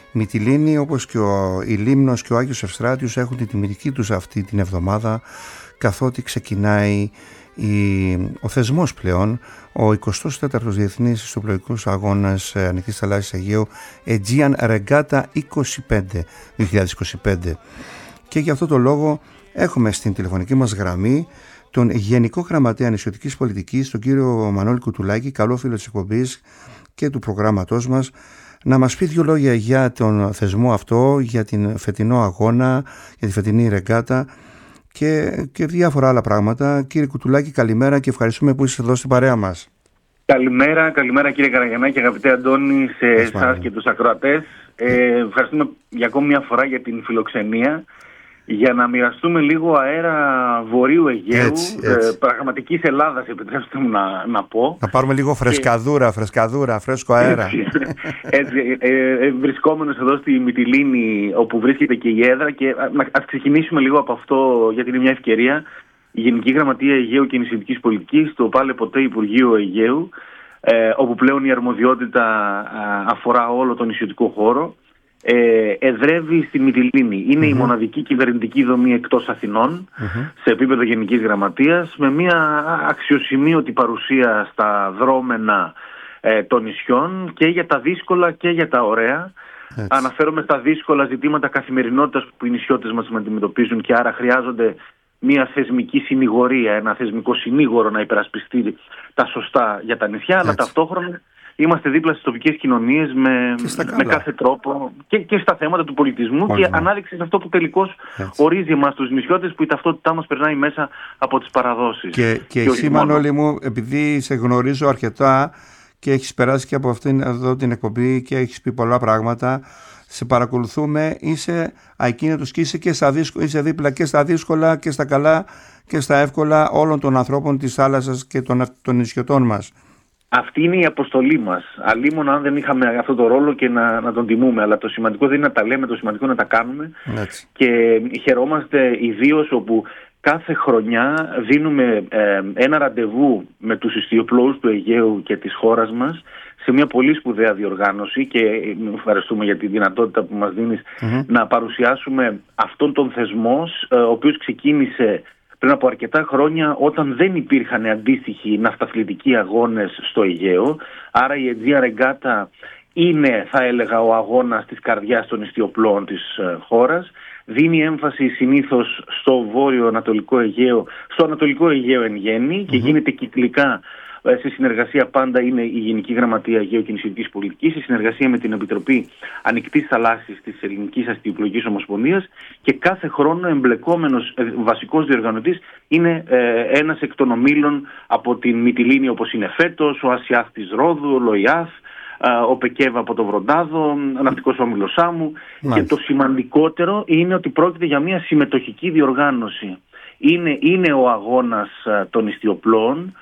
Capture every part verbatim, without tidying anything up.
Μυτιλήνη, όπως και ο, η Λίμνος και ο Άγιος Ευστράτιος, έχουν την τιμητική τους αυτή την εβδομάδα, καθότι ξεκινάει η, ο θεσμός πλέον, ο εικοστός τέταρτος Διεθνής Ιστιοπλοϊκός Αγώνας Ανοιχτής Θαλάσσης Αιγαίου Aegean Regatta είκοσι πέντε, δύο χιλιάδες είκοσι πέντε. Και για αυτό το λόγο έχουμε στην τηλεφωνική μας γραμμή τον Γενικό Γραμματέα Νησιωτικής Πολιτικής, τον κύριο Μανώλη Κουτουλάκη, καλό φίλο της εκπομπής και του προγράμματός μας, να μας πει δύο λόγια για τον θεσμό αυτό, για την φετινό αγώνα, για τη φετινή ρεγκάτα και, και διάφορα άλλα πράγματα. Κύριε Κουτουλάκη, καλημέρα και ευχαριστούμε που είστε εδώ στην παρέα μας. Καλημέρα, καλημέρα κύριε Καραγιαννάκη, αγαπητέ Αντώνη, σε εσάς και τους ακροατές. Ε, ευχαριστούμε για ακόμη μια φορά για την φιλοξενία, για να μοιραστούμε λίγο αέρα Βορείου Αιγαίου, έτσι, έτσι. Ε, πραγματικής Ελλάδας, επιτρέψτε μου να, να πω. Να πάρουμε λίγο φρεσκαδούρα, και... φρεσκαδούρα, φρέσκο αέρα. Έτσι, έτσι ε, ε, βρισκόμενος εδώ στη Μυτιλήνη, όπου βρίσκεται και η έδρα, και ας ξεκινήσουμε λίγο από αυτό, γιατί είναι μια ευκαιρία. Η Γενική Γραμματεία Αιγαίου και Νησιωτικής Πολιτικής, το πάλε ποτέ Υπουργείο Αιγαίου, ε, όπου πλέον η αρμοδιότητα ε, αφορά όλο τον νησιωτικό χώρο, Ε, εδρεύει στη Μυτιλήνη. Είναι mm-hmm. η μοναδική κυβερνητική δομή εκτός Αθηνών, mm-hmm. σε επίπεδο Γενικής Γραμματείας, με μια αξιοσημείωτη παρουσία στα δρόμενα ε, των νησιών, και για τα δύσκολα και για τα ωραία. Έτσι. Αναφέρομαι στα δύσκολα ζητήματα καθημερινότητας που οι νησιώτες μας αντιμετωπίζουν, και άρα χρειάζονται μια θεσμική συνηγορία, ένα θεσμικό συνήγορο να υπερασπιστεί τα σωστά για τα νησιά. Έτσι. Αλλά ταυτόχρονα είμαστε δίπλα στις τοπικές κοινωνίες με, με κάθε τρόπο, και, και στα θέματα του πολιτισμού. Όλοι, και ναι. ανάδειξη σε αυτό που τελικώς έτσι. ορίζει εμάς τους νησιώτες, που η ταυτότητά μας περνάει μέσα από τις παραδόσεις. Και, και, και εσύ, Μανώλη μου, επειδή σε γνωρίζω αρκετά και έχεις περάσει και από αυτήν εδώ την εκπομπή και έχεις πει πολλά πράγματα, σε παρακολουθούμε, είσαι ακίνητος και είσαι, και στα δύσκολα, είσαι δίπλα και στα δύσκολα και στα καλά και στα εύκολα όλων των ανθρώπων της θάλασσας και των, των νησιωτών μας. Αυτή είναι η αποστολή μας. Αλλήμον αν δεν είχαμε αυτό το ρόλο και να, να τον τιμούμε. Αλλά το σημαντικό δεν είναι να τα λέμε, το σημαντικό είναι να τα κάνουμε. Έτσι. Και χαιρόμαστε ιδίως όπου κάθε χρονιά δίνουμε ε, ένα ραντεβού με τους ιστιοπλώους του Αιγαίου και της χώρας μας, σε μια πολύ σπουδαία διοργάνωση, και ευχαριστούμε για τη δυνατότητα που μας δίνεις mm-hmm. να παρουσιάσουμε αυτόν τον θεσμό, ο οποίος ξεκίνησε πριν από αρκετά χρόνια, όταν δεν υπήρχαν αντίστοιχοι ναυταθλητικοί αγώνες στο Αιγαίο. Άρα η Aegean Regatta είναι, θα έλεγα, ο αγώνας της καρδιάς των ιστιοπλώων της ε, χώρας. Δίνει έμφαση συνήθως στο βόρειο-ανατολικό Αιγαίο, στο ανατολικό Αιγαίο εν γέννη, mm-hmm. και γίνεται κυκλικά, σε συνεργασία πάντα είναι η Γενική Γραμματεία Αιγαίου και Νησιωτικής Πολιτικής, σε συνεργασία με την Επιτροπή Ανοιχτής Θαλάσσης της Ελληνικής Αστιοπλοϊκής Ομοσπονδίας, και κάθε χρόνο εμπλεκόμενος ε, βασικός διοργανωτής είναι ε, ένας εκ των ομίλων από την Μυτιλήνη, όπως είναι φέτος, ο Ασιάθ της Ρόδου, ο Λοϊάθ, ο Πεκέβα από το Βροντάδο, ο Ναυτικός Όμιλος Σάμου. Και το σημαντικότερο είναι ότι πρόκειται για μια συμμετοχική διοργάνωση. Είναι, είναι ο αγώνας των ιστιοπλώων,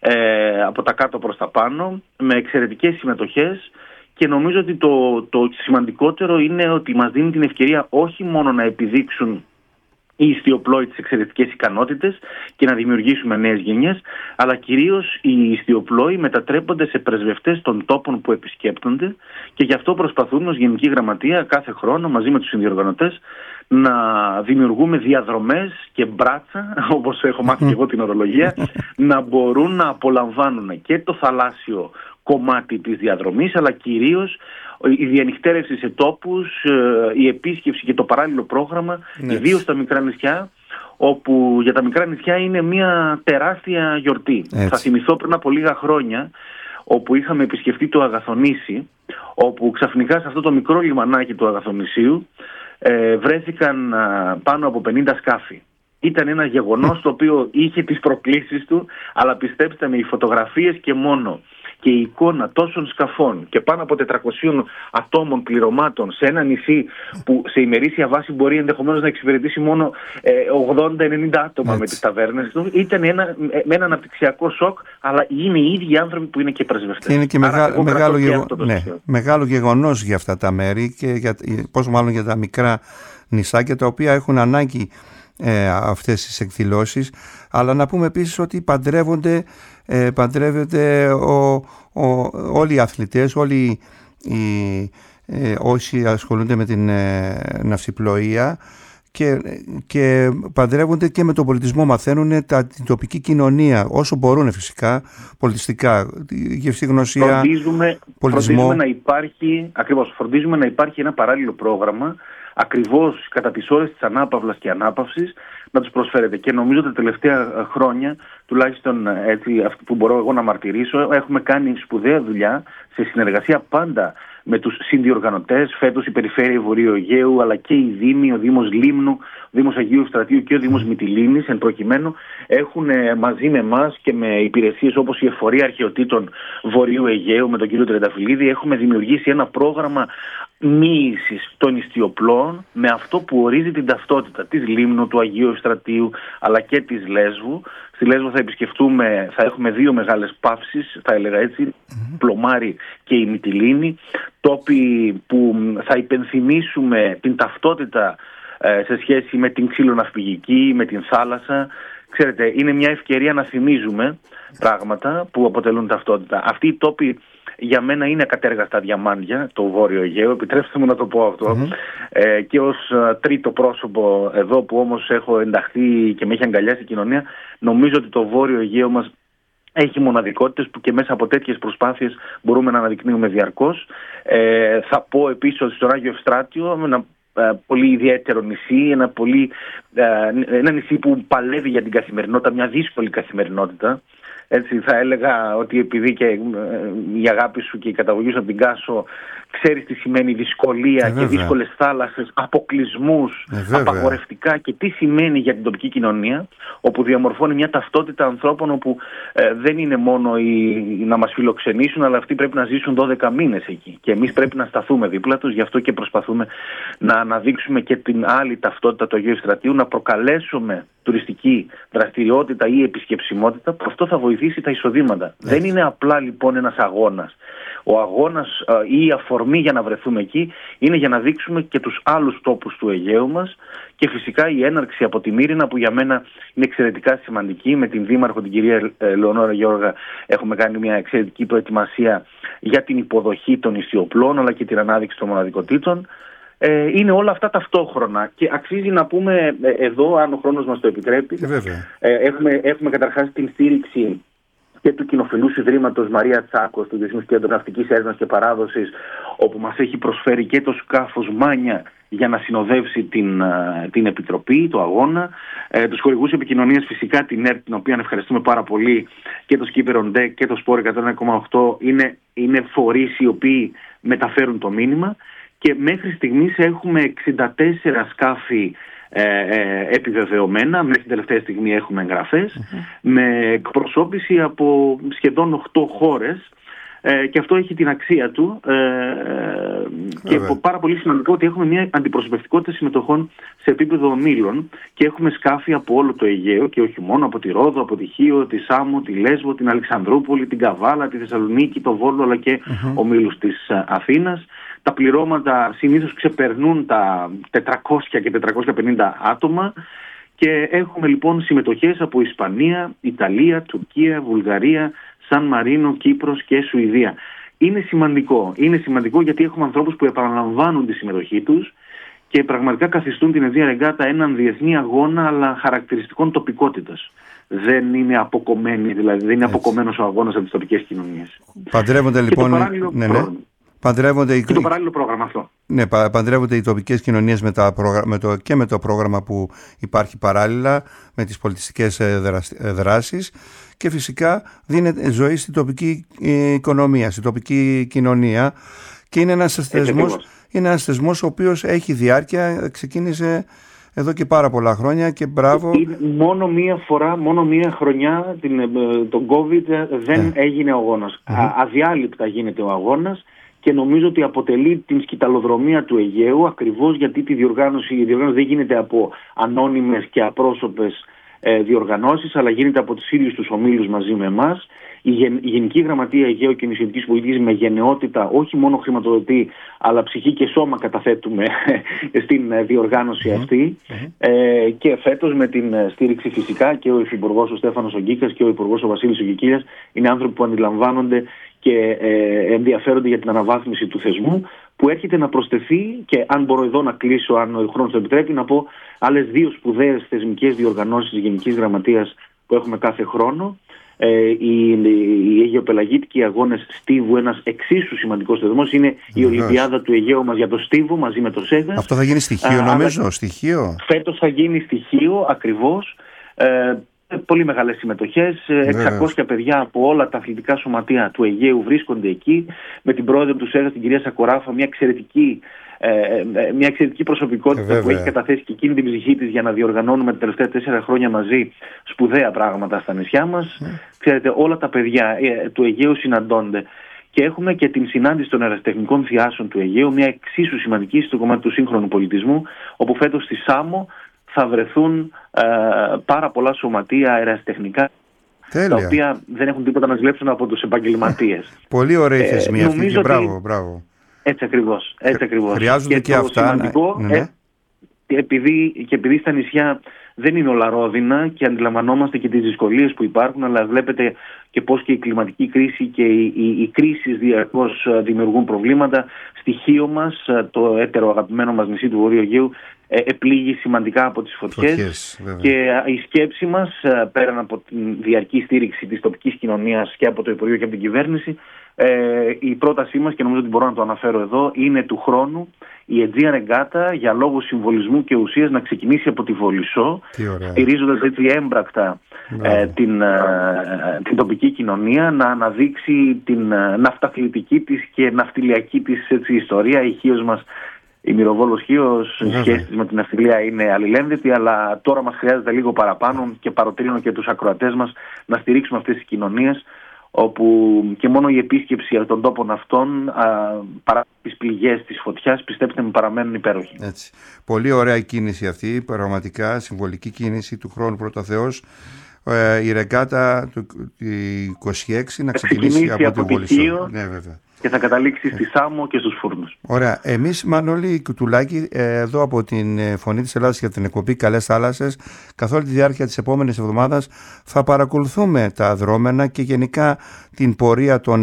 ε, από τα κάτω προς τα πάνω, με εξαιρετικές συμμετοχές, και νομίζω ότι το, το σημαντικότερο είναι ότι μας δίνει την ευκαιρία όχι μόνο να επιδείξουν οι ιστιοπλώοι τις εξαιρετικές ικανότητες και να δημιουργήσουμε νέες γενιές, αλλά κυρίως οι ιστιοπλώοι μετατρέπονται σε πρεσβευτές των τόπων που επισκέπτονται, και γι' αυτό προσπαθούμε ως Γενική Γραμματεία κάθε χρόνο μαζί με τους συνδιοργανωτές να δημιουργούμε διαδρομές και μπράτσα, όπως έχω μάθει και εγώ την ορολογία, να μπορούν να απολαμβάνουν και το θαλάσσιο κομμάτι της διαδρομής, αλλά κυρίως η διανυκτέρευση σε τόπους, η επίσκεψη και το παράλληλο πρόγραμμα, ναι. ιδίως στα μικρά νησιά, όπου για τα μικρά νησιά είναι μια τεράστια γιορτή. Έτσι. Θα θυμηθώ πριν από λίγα χρόνια, όπου είχαμε επισκεφτεί το Αγαθονήσι, όπου ξαφνικά σε αυτό το μικρό λιμανάκι του Αγαθονησίου ε, βρέθηκαν α, πάνω από πενήντα σκάφη. Ήταν ένα γεγονός το οποίο είχε τις προκλήσεις του, αλλά πιστέψτε με, οι φωτογραφίες και μόνο, και η εικόνα τόσων σκαφών και πάνω από τετρακοσίων ατόμων πληρωμάτων σε ένα νησί που σε ημερήσια βάση μπορεί ενδεχομένως να εξυπηρετήσει μόνο ε, ογδόντα ενενήντα άτομα. Έτσι. Με τις ταβέρνες του, ήταν ένα, με ένα αναπτυξιακό σοκ, αλλά είναι οι ίδιοι άνθρωποι που είναι και πρεσβευτές. Είναι και μεγά, μεγάλο, γεγο... ναι, μεγάλο γεγονός για αυτά τα μέρη, και για, πόσο μάλλον για τα μικρά νησάκια, τα οποία έχουν ανάγκη ε, αυτές τις εκδηλώσεις. Αλλά να πούμε επίσης ότι παντρεύονται, ε, παντρεύονται ο, ο, όλοι οι αθλητές, όλοι οι, ε, όσοι ασχολούνται με την ε, ναυσιπλοεία και, και παντρεύονται και με τον πολιτισμό, μαθαίνουν τα, την τοπική κοινωνία όσο μπορούν φυσικά, πολιτιστικά, γευσηγνωσία, φροντίζουμε, πολιτισμό. Φροντίζουμε να υπάρχει, ακριβώς, φροντίζουμε να υπάρχει ένα παράλληλο πρόγραμμα ακριβώς κατά τις ώρες της ανάπαυλας και ανάπαυσης να τους προσφέρεται. Και νομίζω τα τελευταία χρόνια, τουλάχιστον έτσι που μπορώ εγώ να μαρτυρήσω, έχουμε κάνει σπουδαία δουλειά σε συνεργασία πάντα με τους συνδιοργανωτές, φέτος η Περιφέρεια Βορείου Αιγαίου, αλλά και οι Δήμοι, ο Δήμος Λίμνου, ο Δήμος Αγίου Ευστρατείου και ο Δήμος Μυτιλήνης, εν προκειμένου, έχουν μαζί με εμάς και με υπηρεσίες όπως η Εφορία Αρχαιοτήτων Βορείου Αιγαίου, με τον κύριο Τρενταφυλλίδη, έχουμε δημιουργήσει ένα πρόγραμμα μοίησης των ιστιοπλών με αυτό που ορίζει την ταυτότητα της Λίμνου, του Αγίου Ευστρατείου, αλλά και της Λέσβου. Στη Λέσβο θα επισκεφτούμε, θα έχουμε δύο μεγάλες παύσεις, θα έλεγα έτσι, mm-hmm. Πλωμάρι και η Μυτιλήνη, τόποι που θα υπενθυμίσουμε την ταυτότητα ε, σε σχέση με την ξυλοναυπηγική, με την θάλασσα. Ξέρετε, είναι μια ευκαιρία να θυμίζουμε πράγματα που αποτελούν ταυτότητα. Αυτοί οι τόποι για μένα είναι ακατέργαστα διαμάντια, το Βόρειο Αιγαίο, επιτρέψτε μου να το πω αυτό. Mm-hmm. Ε, και ως τρίτο πρόσωπο εδώ που όμως έχω ενταχθεί και με έχει αγκαλιάσει η κοινωνία, νομίζω ότι το Βόρειο Αιγαίο μας έχει μοναδικότητες που και μέσα από τέτοιες προσπάθειες μπορούμε να αναδεικνύουμε διαρκώς. Ε, θα πω επίσης ότι στον Άγιο Ευστράτιο, ένα ε, πολύ ιδιαίτερο νησί, ένα, πολύ, ε, ένα νησί που παλεύει για την καθημερινότητα, μια δύσκολη καθημερινότητα. Έτσι θα έλεγα ότι επειδή και η αγάπη σου και η καταγωγή σου από την Κάσο ξέρεις τι σημαίνει δυσκολία ε, και δύσκολες θάλασσες, αποκλεισμούς, ε, απαγορευτικά και τι σημαίνει για την τοπική κοινωνία, όπου διαμορφώνει μια ταυτότητα ανθρώπων όπου ε, δεν είναι μόνο οι, να μας φιλοξενήσουν, αλλά αυτοί πρέπει να ζήσουν δώδεκα μήνες εκεί και εμείς πρέπει να σταθούμε δίπλα τους. Γι' αυτό και προσπαθούμε να αναδείξουμε και την άλλη ταυτότητα του Αγίου Ευστρατείου, να προκαλέσουμε τουριστική δραστηριότητα ή επισκεψιμότητα, που αυτό θα βοηθήσει τα εισοδήματα. Yes. Δεν είναι απλά λοιπόν ένας αγώνας. Ο αγώνας ή η αφορμή για να βρεθούμε εκεί είναι για να δείξουμε και τους άλλους τόπους του Αιγαίου μας και φυσικά η έναρξη από τη Μύρινα, που για μένα είναι εξαιρετικά σημαντική. Με την Δήμαρχο, την κυρία Λεωνόρα Γιώργα, έχουμε κάνει μια εξαιρετική προετοιμασία για την υποδοχή των ιστιοπλών αλλά και την ανάδειξη των μοναδικοτήτων. Ε, είναι όλα αυτά ταυτόχρονα και αξίζει να πούμε ε, εδώ, αν ο χρόνος μας το επιτρέπει, ε, έχουμε, έχουμε καταρχάς την στήριξη και του Κοινοφιλούς Ιδρύματος Μαρία Τσάκος, του Διεθνούς Κέντρου Ναυτικής Έρευνας και Παράδοσης, όπου μας έχει προσφέρει και το σκάφος Μάνια για να συνοδεύσει την, την Επιτροπή, το αγώνα. Ε, τους χορηγούς επικοινωνίας φυσικά την ΕΡΤ, την οποία ευχαριστούμε πάρα πολύ, και το Skipper on Deck και το Sport εκατόν ένα κόμμα οκτώ είναι, είναι φορείς οι οποίοι μεταφέρουν το μήνυμα. Και μέχρι στιγμής έχουμε εξήντα τέσσερα σκάφη ε, ε, επιβεβαιωμένα, μέχρι την τελευταία στιγμή έχουμε εγγραφές, mm-hmm. με εκπροσώπηση από σχεδόν οκτώ χώρες ε, και αυτό έχει την αξία του ε, και mm-hmm. πάρα πολύ σημαντικό ότι έχουμε μια αντιπροσωπευτικότητα συμμετοχών σε επίπεδο ομίλων και έχουμε σκάφη από όλο το Αιγαίο και όχι μόνο, από τη Ρόδο, από τη Χίο, τη Σάμο, τη Λέσβο, την Αλεξανδρούπολη, την Καβάλα, τη Θεσσαλονίκη, το Βόλο αλλά και mm-hmm. ομίλους της Αθήνας. Τα πληρώματα συνήθως ξεπερνούν τα τετρακόσια και τετρακόσια πενήντα άτομα και έχουμε λοιπόν συμμετοχές από Ισπανία, Ιταλία, Τουρκία, Βουλγαρία, Σαν Μαρίνο, Κύπρος και Σουηδία. Είναι σημαντικό, είναι σημαντικό γιατί έχουμε ανθρώπους που επαναλαμβάνουν τη συμμετοχή τους και πραγματικά καθιστούν την Αιγαία Ρεγκάτα έναν διεθνή αγώνα αλλά χαρακτηριστικών τοπικότητας. Δεν είναι αποκομμένη, δηλαδή δεν είναι αποκομμένος ο αγώνας από τις τοπικές κοινωνίες. Παντρεύονται λοιπόν... Ναι, ναι. Παντρεύονται οι... Και το παράλληλο πρόγραμμα αυτό. Ναι, παντρεύονται οι τοπικές κοινωνίες με τα προγρα... με το... και με το πρόγραμμα που υπάρχει παράλληλα με τις πολιτιστικές δράσεις και φυσικά δίνεται ζωή στην τοπική οικονομία, στην τοπική κοινωνία και είναι ένας θεσμός, είναι ένας θεσμός ο οποίος έχει διάρκεια, ξεκίνησε εδώ και πάρα πολλά χρόνια και μπράβο. Μόνο μία φορά, μόνο μία χρονιά την, τον COVID δεν ναι. έγινε ο αγώνας. Mm-hmm. Α, αδιάλειπτα γίνεται ο αγώνας. Και νομίζω ότι αποτελεί την σκυταλοδρομία του Αιγαίου ακριβώς γιατί τη διοργάνωση, η διοργάνωση δεν γίνεται από ανώνυμες και απρόσωπες ε, διοργανώσεις, αλλά γίνεται από τους ίδιους τους ομίλους μαζί με εμάς. Η, Γεν, η Γενική Γραμματεία Αιγαίου και Νησιωτικής Πολιτικής με γενναιότητα όχι μόνο χρηματοδοτεί, αλλά ψυχή και σώμα καταθέτουμε στην ε, διοργάνωση mm-hmm. αυτή. Mm-hmm. Ε, και φέτος με την στήριξη φυσικά και ο Υφυπουργός ο Στέφανος Ογκίκας και ο Υπουργός ο Βασίλης Ογκικίλιας είναι άνθρωποι που αντιλαμβάνονται και ε, ενδιαφέρονται για την αναβάθμιση του θεσμού, που έρχεται να προσθεθεί, και αν μπορώ εδώ να κλείσω, αν ο χρόνος το επιτρέπει, να πω άλλες δύο σπουδαίες θεσμικές διοργανώσεις της Γενικής Γραμματείας που έχουμε κάθε χρόνο. Ε, οι, οι Αιγαιοπελαγίτικοι Αγώνες Στίβου, ένας εξίσου σημαντικός θεσμός, είναι η Ολυμπιάδα του Αιγαίου μας για το Στίβο μαζί με το ΣΕΓΑ. Αυτό θα γίνει στοιχείο, Α, νομίζω, αλλά, στοιχείο. Φέτος θα γίνει στοιχείο, ακριβώς. Ε, πολύ μεγάλες συμμετοχές, εξακόσια παιδιά από όλα τα αθλητικά σωματεία του Αιγαίου βρίσκονται εκεί, με την πρόεδρο του ΣΕΓΑ, την κυρία Σακοράφα, μια εξαιρετική, ε, μια εξαιρετική προσωπικότητα ε, που έχει καταθέσει και εκείνη την ψυχή της για να διοργανώνουμε τα τελευταία τέσσερα χρόνια μαζί σπουδαία πράγματα στα νησιά μας. Mm. Ξέρετε, όλα τα παιδιά ε, του Αιγαίου συναντώνται. Και έχουμε και την συνάντηση των ερασιτεχνικών θειάσεων του Αιγαίου, μια εξίσου σημαντική στο κομμάτι του σύγχρονου πολιτισμού, όπου φέτος στη Σάμο θα βρεθούν ε, πάρα πολλά σωματεία ερασιτεχνικά, τα οποία δεν έχουν τίποτα να ζηλέψουν από τους επαγγελματίες. Πολύ ωραία θεσμοί αυτή και μπράβο, μπράβο. Έτσι ακριβώς. Έτσι ακριβώς. Χρειάζονται και, και αυτά. Σημαντικό, ναι, ναι. Ε, επειδή, και επειδή στα νησιά δεν είναι όλα ρόδινα και αντιλαμβανόμαστε και τις δυσκολίες που υπάρχουν, αλλά βλέπετε και πώς και η κλιματική κρίση και οι, οι, οι κρίσεις διαρκώς δημιουργούν προβλήματα. Στοιχείο μας, το έτερο αγαπημένο μας νησί του Βορείου Αιγαίου, επλήγει σημαντικά από τις φωτιές, φωτιές και η σκέψη μας, πέραν από την διαρκή στήριξη της τοπικής κοινωνίας και από το Υπουργείο και από την κυβέρνηση, η πρότασή μας, και νομίζω ότι μπορώ να το αναφέρω εδώ, είναι του χρόνου η Aegean Regatta για λόγους συμβολισμού και ουσίας να ξεκινήσει από τη Βολισσό, στηρίζοντας έτσι έμπρακτα ε, την, ε, την τοπική κοινωνία, να αναδείξει την ε, ναυταθλητική της και ναυτιλιακή της έτσι, ιστορία. Η Χίος μας, η Μυροβόλος Χίος, η σχέση της με την ναυτιλία είναι αλληλένδετη, αλλά τώρα μας χρειάζεται λίγο παραπάνω, και παροτρύνω και τους ακροατές μας να στηρίξουμε αυτές τις κοινωνίες, όπου και μόνο η επίσκεψη των τόπων αυτών, α, παρά τις πληγές της φωτιάς, πιστέψτε με, παραμένουν υπέροχοι. Έτσι. Πολύ ωραία κίνηση αυτή, πραγματικά συμβολική κίνηση του χρόνου πρώτα Θεός. Ε, η ρεγκάτα του είκοσι έξι να ξεκινήσει από, από τη Βολισσό. Ναι, βέβαια. Και θα καταλήξει στη Σάμο και στους Φούρνους. Ωραία. Εμείς, Μανώλη Κουτουλάκη, εδώ από την Φωνή της Ελλάδας για την εκπομπή Καλές Θάλασσες, καθ' όλη τη διάρκεια της επόμενης εβδομάδας θα παρακολουθούμε τα δρόμενα και γενικά την πορεία των,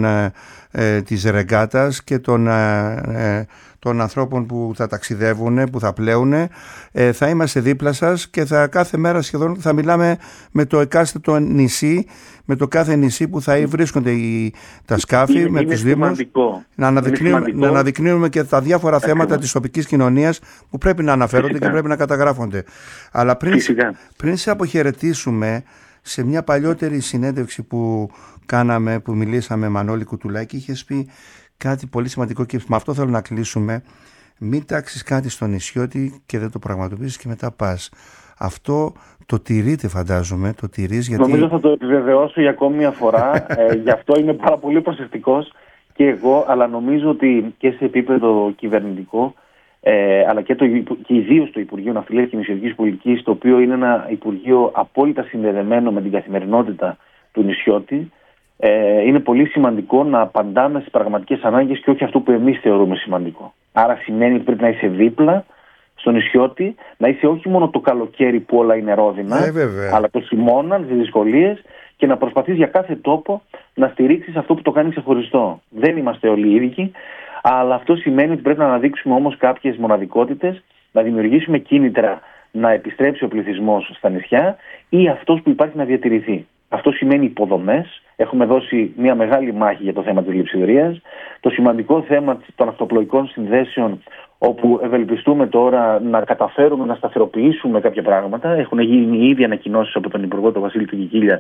ε, της ρεγκάτας και των, ε, των ανθρώπων που θα ταξιδεύουν, που θα πλέουν. Ε, θα είμαστε δίπλα σας και θα, κάθε μέρα σχεδόν θα μιλάμε με το εκάστοτε νησί, με το κάθε νησί που θα βρίσκονται οι, τα σκάφη, είναι, με είναι τους δήμους, να αναδεικνύουμε, να αναδεικνύουμε και τα διάφορα Ακριβώς. θέματα της τοπικής κοινωνίας που πρέπει να αναφέρονται Φυσικά. και πρέπει να καταγράφονται. Αλλά πριν, πριν σε αποχαιρετήσουμε, σε μια παλιότερη συνέντευξη που κάναμε, που μιλήσαμε, Μανώλη Κουτουλάκη, είχες πει κάτι πολύ σημαντικό και με αυτό θέλω να κλείσουμε. Μην τάξεις κάτι στο νησιώτη και δεν το πραγματοποιήσεις και μετά πας. Αυτό το τηρείτε, φαντάζομαι, το τηρείς, γιατί... Νομίζω θα το επιβεβαιώσω για ακόμη μια φορά. ε, γι' αυτό είμαι πάρα πολύ προσεκτικός και εγώ, αλλά νομίζω ότι και σε επίπεδο κυβερνητικό, ε, αλλά και, το, και ιδίως το Υπουργείο Ναυτιλίας και Νησιωτικής Πολιτικής, το οποίο είναι ένα Υπουργείο απόλυτα συνδεδεμένο με την καθημερινότητα του νησιώτη, ε, είναι πολύ σημαντικό να απαντάμε στις πραγματικές ανάγκες και όχι αυτό που εμείς θεωρούμε σημαντικό. Άρα σημαίνει ότι πρέπει να είσαι δίπλα στο νησιώτη, να είσαι όχι μόνο το καλοκαίρι που όλα είναι ρόδινα, ε, αλλά το χειμώνα, τις δυσκολίες, και να προσπαθείς για κάθε τόπο να στηρίξεις αυτό που το κάνει ξεχωριστό. Δεν είμαστε όλοι ίδιοι, αλλά αυτό σημαίνει ότι πρέπει να αναδείξουμε όμως κάποιες μοναδικότητες, να δημιουργήσουμε κίνητρα να επιστρέψει ο πληθυσμός στα νησιά ή αυτός που υπάρχει να διατηρηθεί. Αυτό σημαίνει υποδομές. Έχουμε δώσει μια μεγάλη μάχη για το θέμα της λειψιδρίας. Το σημαντικό θέμα των αυτοπλοϊκών συνδέσεων, όπου ευελπιστούμε τώρα να καταφέρουμε να σταθεροποιήσουμε κάποια πράγματα. Έχουν γίνει ήδη ανακοινώσεις από τον Υπουργό, τον Βασίλη του Κικίλια,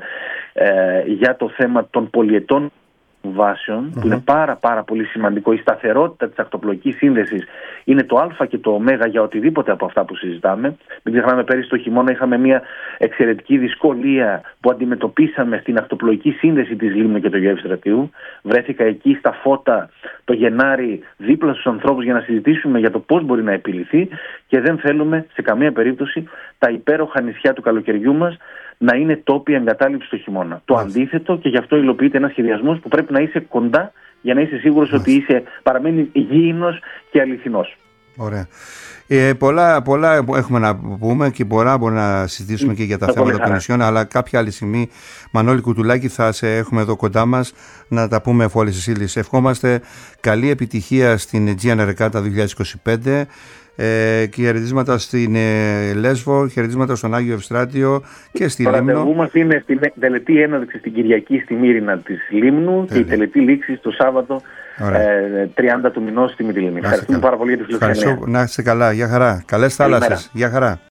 ε, για το θέμα των πολυετών βάσεων, mm-hmm. που είναι πάρα πάρα πολύ σημαντικό. Η σταθερότητα της ακτοπλοϊκής σύνδεσης είναι το α και το ω για οτιδήποτε από αυτά που συζητάμε. Μην ξεχνάμε, πέρυσι το χειμώνα είχαμε μια εξαιρετική δυσκολία που αντιμετωπίσαμε στην ακτοπλοϊκή σύνδεση της Λίμνου και του Αιγαίου Ευστρατείου. Βρέθηκα εκεί στα φώτα το Γενάρη δίπλα στους ανθρώπους για να συζητήσουμε για το πώς μπορεί να επιληθεί, και δεν θέλουμε σε καμία περίπτωση τα υπέροχα νησιά του καλοκαιριού μας να είναι τόποι εγκατάλειψη το χειμώνα. Το αντίθετο, και γι' αυτό υλοποιείται ένας σχεδιασμός που πρέπει να είσαι κοντά για να είσαι σίγουρος ότι είσαι, παραμένει υγιεινός και αληθινός. Ωραία. Ε, πολλά, πολλά έχουμε να πούμε και πολλά μπορούμε να συζητήσουμε και για τα θέματα των νησιών, αλλά κάποια άλλη στιγμή, Μανώλη Κουτουλάκη, θα σε έχουμε εδώ κοντά μας να τα πούμε εφ' όλες τις ύλες. Ευχόμαστε καλή επιτυχία στην Aegean Regatta δύο χιλιάδες είκοσι πέντε ε, και χαιρετίσματα στην ε, Λέσβο, χαιρετίσματα στον Άγιο Ευστράτιο και στη Λίμνο. Το ραντεβού μας είναι στην τελετή έναρξη στην Κυριακή στη Μύρινα της Λίμνου. Τέλει. Και η τελετή λήξη το Σάββατο ε, τριάντα του μηνός στη Μυτιλήνη. Ευχαριστούμε πάρα πολύ για τη φιλοξενία. Να είστε καλά. Γεια χαρά. Καλές θάλασσες. Γεια χαρά.